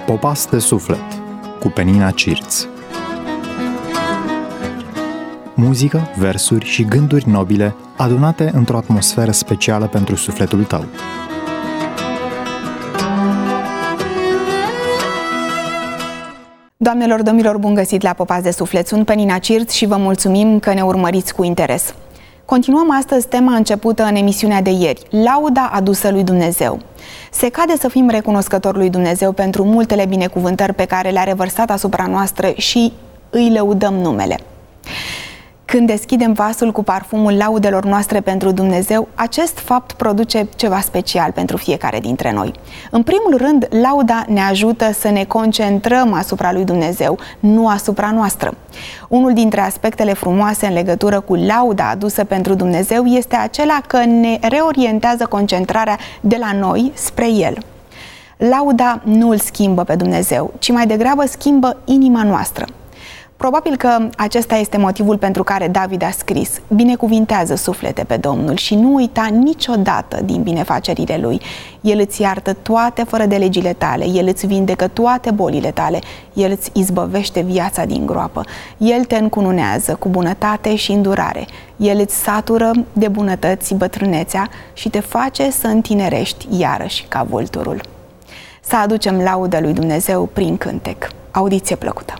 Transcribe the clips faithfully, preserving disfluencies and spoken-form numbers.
Popas de suflet cu Penina Cirț. Muzică, versuri și gânduri nobile adunate într-o atmosferă specială pentru sufletul tău. Doamnelor, domnilor, bun găsit la Popas de suflet. Sunt Penina Cirț și vă mulțumim că ne urmăriți cu interes. Continuăm astăzi tema începută în emisiunea de ieri, lauda adusă lui Dumnezeu. Se cade să fim recunoscători lui Dumnezeu pentru multele binecuvântări pe care le-a revărsat asupra noastră și îi lăudăm numele. Când deschidem vasul cu parfumul laudelor noastre pentru Dumnezeu, acest fapt produce ceva special pentru fiecare dintre noi. În primul rând, lauda ne ajută să ne concentrăm asupra lui Dumnezeu, nu asupra noastră. Unul dintre aspectele frumoase în legătură cu lauda adusă pentru Dumnezeu este acela că ne reorientează concentrarea de la noi spre El. Lauda nu îl schimbă pe Dumnezeu, ci mai degrabă schimbă inima noastră. Probabil că acesta este motivul pentru care David a scris: binecuvintează suflete pe Domnul și nu uita niciodată din binefacerile Lui. El îți iartă toate fără de legile tale, El îți vindecă toate bolile tale, El îți izbăvește viața din groapă, El te încununează cu bunătate și îndurare, El îți satură de bunătăți bătrânețea și te face să întinerești iarăși ca vulturul. Să aducem laudă lui Dumnezeu prin cântec. Audiție plăcută!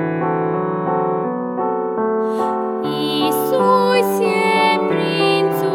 Iisuse, Prințul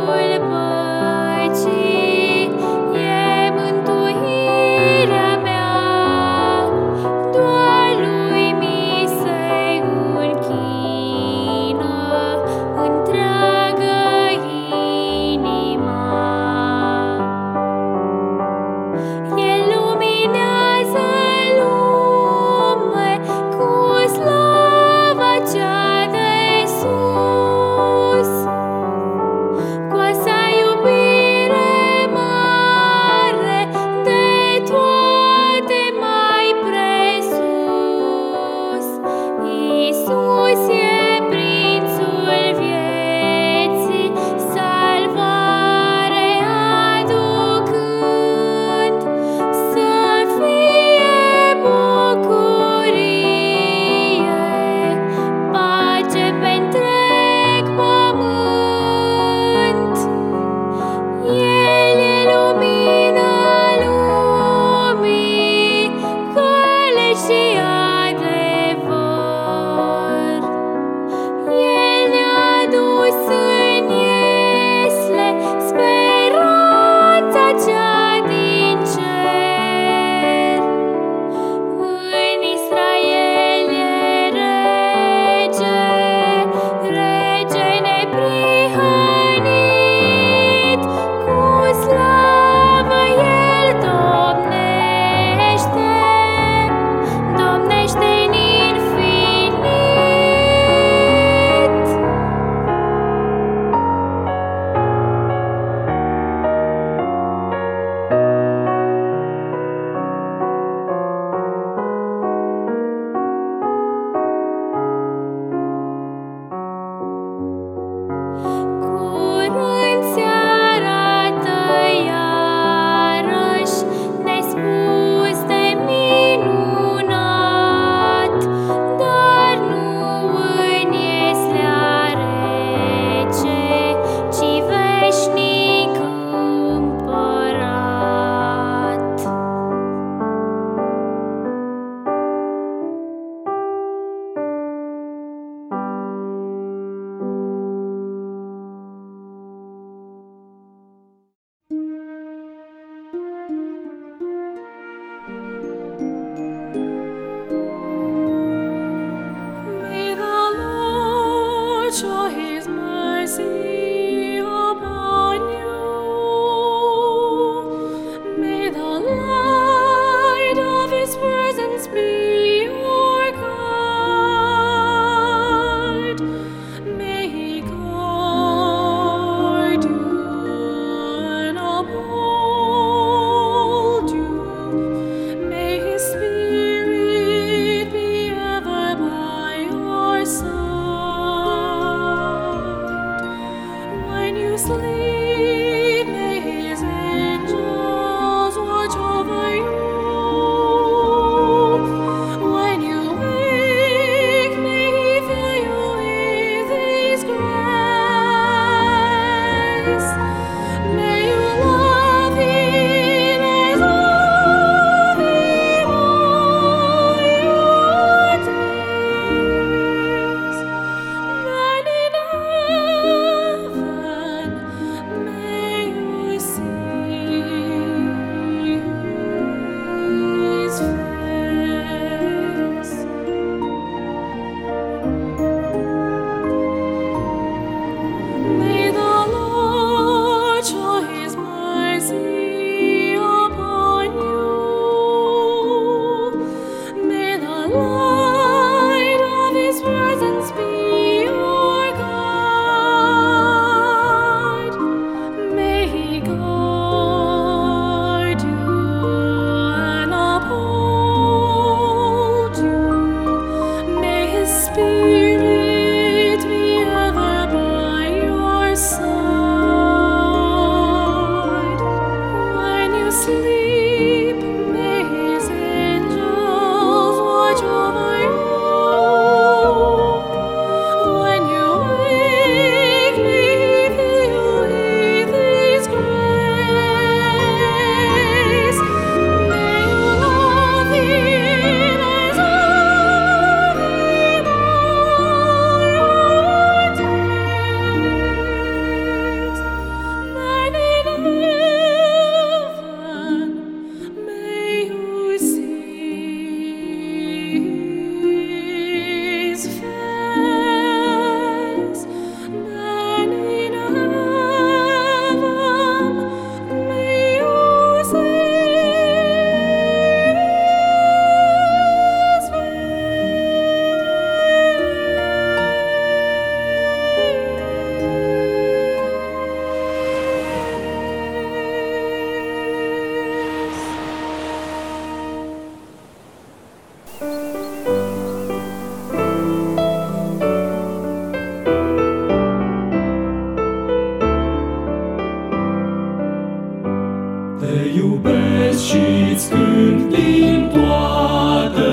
și-ți cânt din toată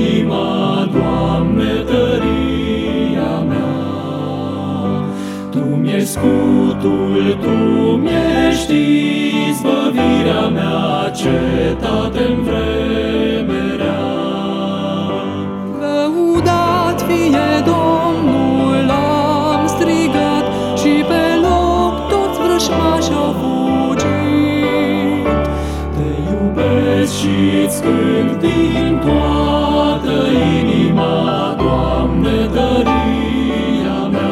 inima, Doamne, tăria mea. Tu mi-ești scutul, Tu mi-ești izbăvirea mea, cetate-n vreme rea. Lăudat fie Domnul, am strigat, și pe loc toți vrăjmași au fugit. Te iubesc și-ți cânt din toată inima, Doamne, tăria mea.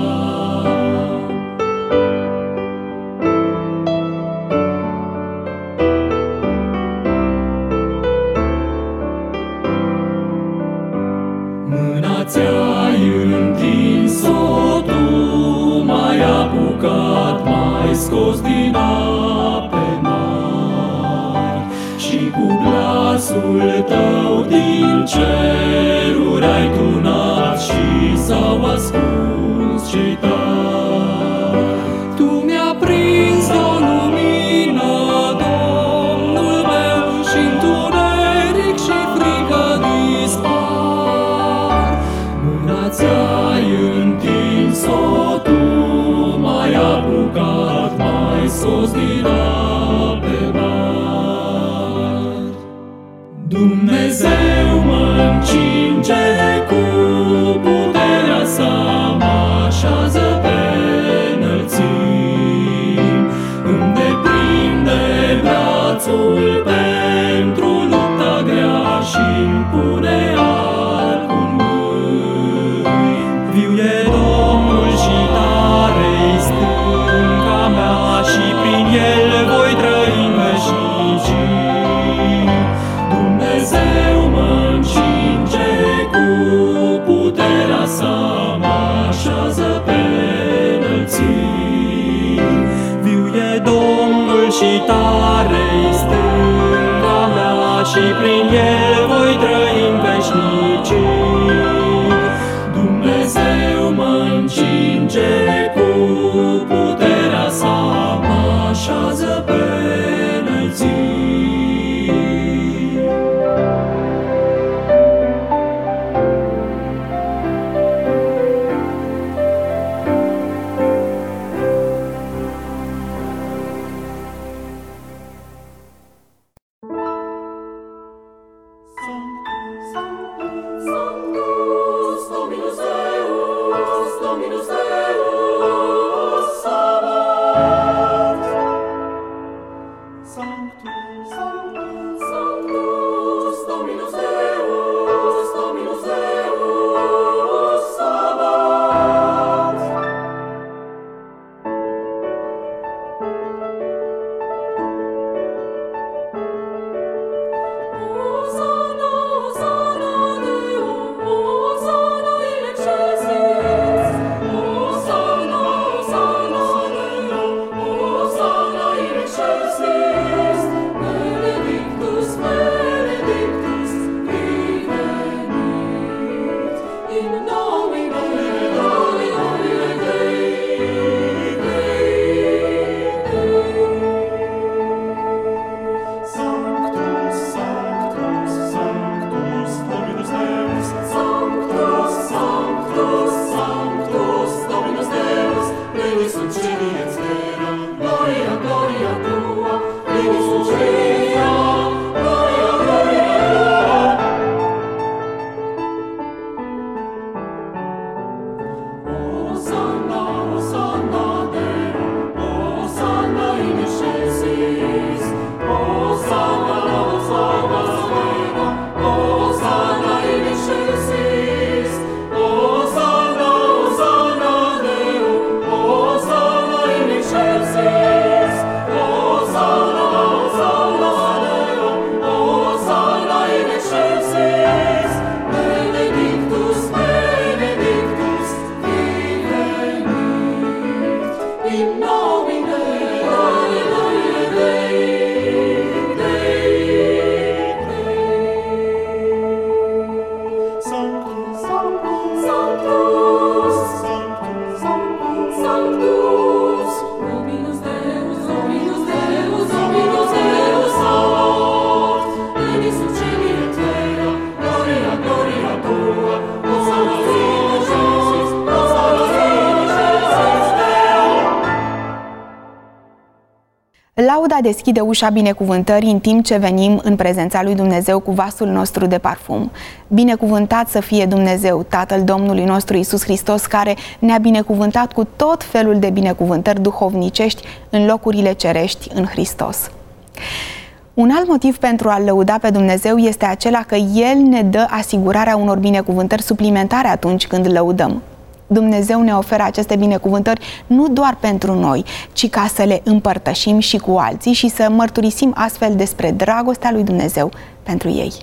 Mâna ți-ai întins-o, Tu m-ai apucat, m-ai scos din ape mari, și cu glasul Tău din ceruri ai tunat și s-au ascuns cei tari. Tu mi-a prins o lumină, Domnul meu, și întuneric și frică dispar. Mâna ți-ai întins-o, Tu m-ai apucat, m-ai scos din ape mari. Dumnezeu mă încinge cu puterea Sa, mă așează pe înălțimi, îmi deprinde brațul pentru lupta grea și-mi pune arcul în mâini. Viu e Domnul și tare-i stânca mea, și prin Lauda deschide ușa binecuvântării în timp ce venim în prezența lui Dumnezeu cu vasul nostru de parfum. Binecuvântat să fie Dumnezeu, Tatăl Domnului nostru Iisus Hristos, care ne-a binecuvântat cu tot felul de binecuvântări duhovnicești în locurile cerești în Hristos. Un alt motiv pentru a-L lăuda pe Dumnezeu este acela că El ne dă asigurarea unor binecuvântări suplimentare atunci când îl lăudăm. Dumnezeu ne oferă aceste binecuvântări nu doar pentru noi, ci ca să le împărtășim și cu alții și să mărturisim astfel despre dragostea lui Dumnezeu pentru ei.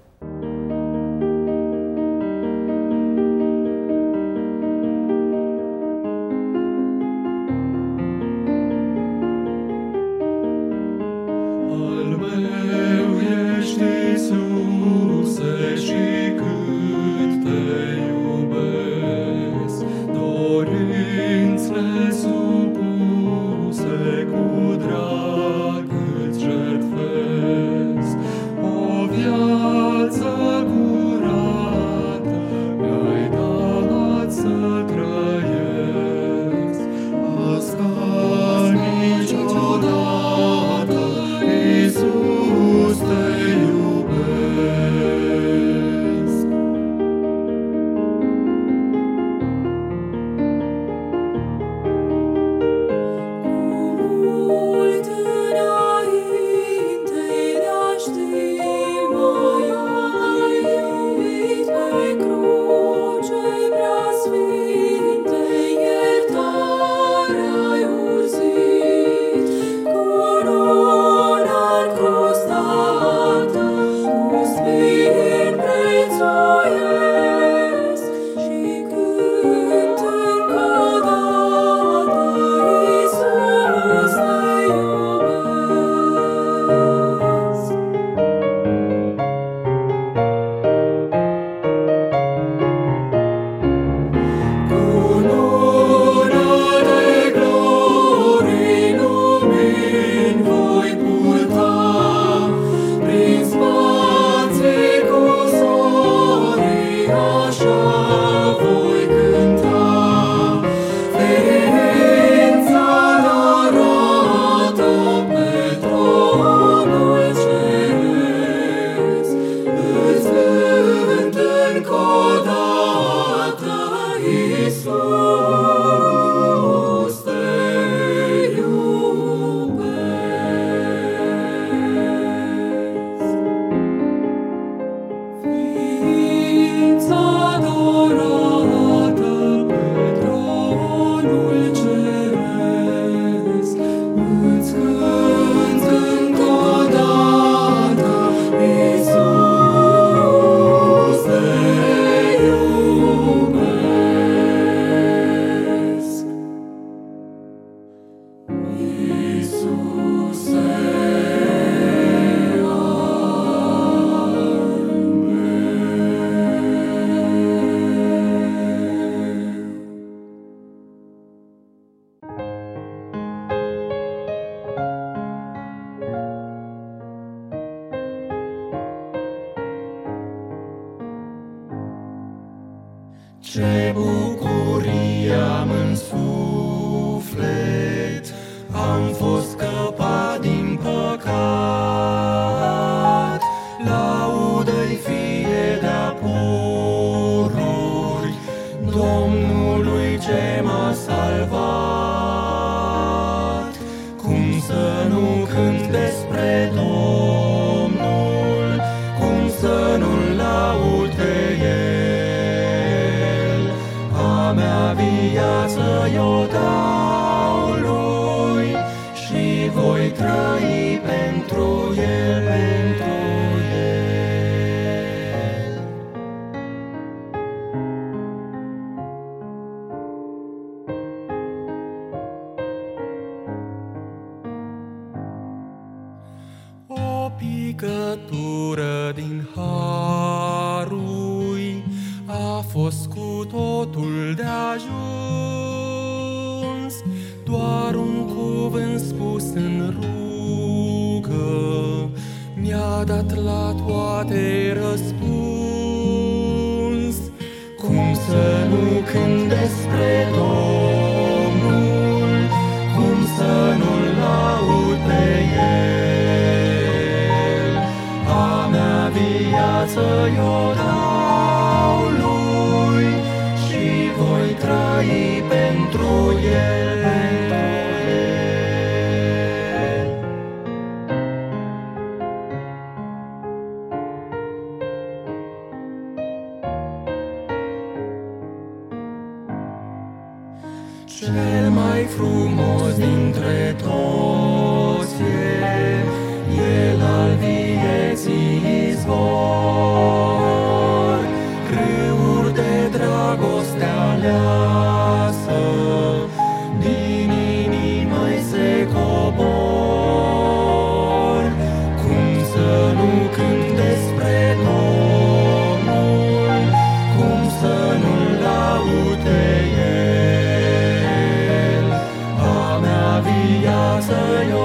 Ce bucurie am în suflet, am fost scăpat din păcat. Laudă-i fie de-a pururi Domnului ce m-a salvat. Cum să nu cânt despre Domnul, cum să nu-L laud pe El. A mea viață i-o dau Lui și voi trăi pentru El, pentru El. O picătură din harul a fost cu totul de ajuns. Doar un cuvânt spus în rugă mi-a dat la toate răspuns. Cum să nu cânt despre Domnul, cum să nu-L laud pe eu dau lui și voi trăi pentru el. Cel mai frumos dintre toți e, El al vieții izvor, râuri de dragoste aleasă, din inimă-i se cobor. Cum să nu cânt despre Domnul, cum să nu-L laud pe El, a mea viață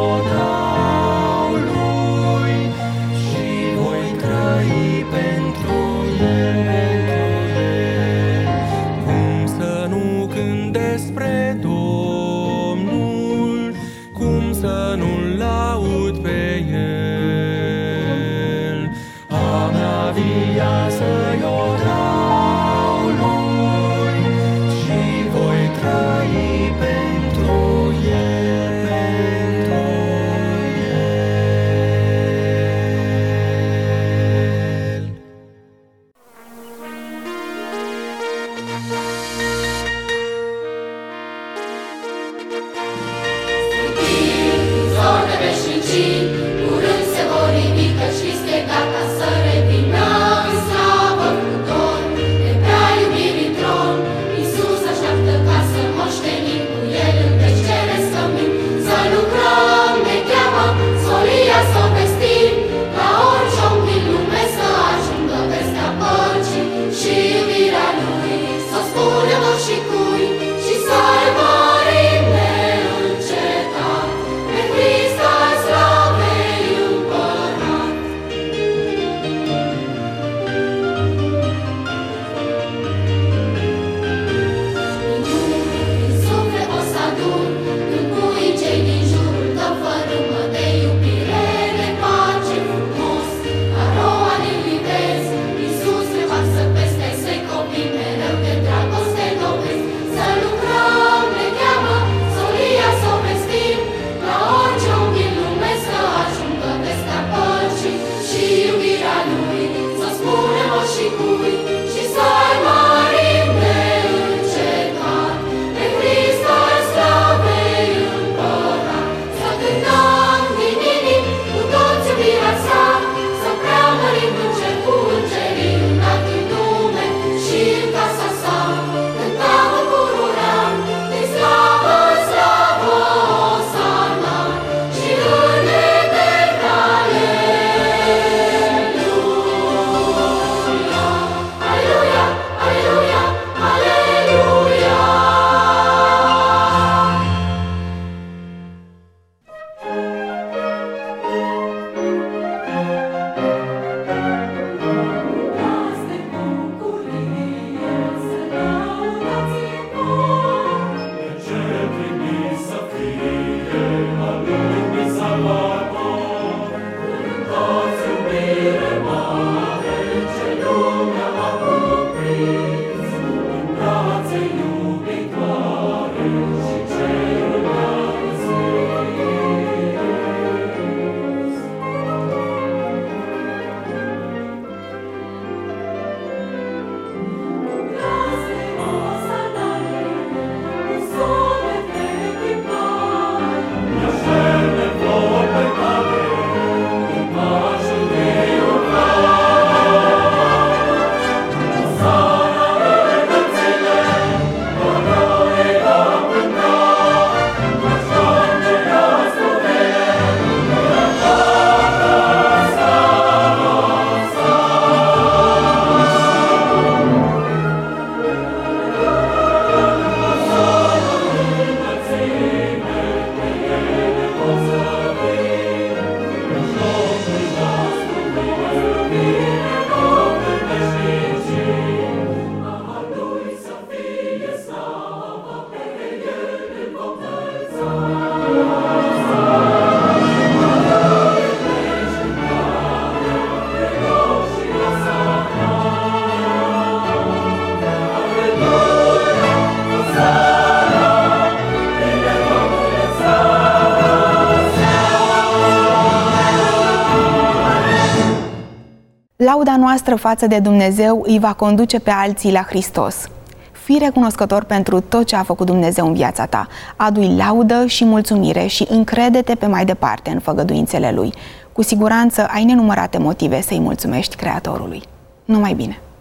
Lauda noastră față de Dumnezeu îi va conduce pe alții la Hristos. Fii recunoscător pentru tot ce a făcut Dumnezeu în viața ta. Adu-i laudă și mulțumire și încrede-te pe mai departe în făgăduințele Lui. Cu siguranță ai nenumărate motive să-i mulțumești Creatorului. Numai bine!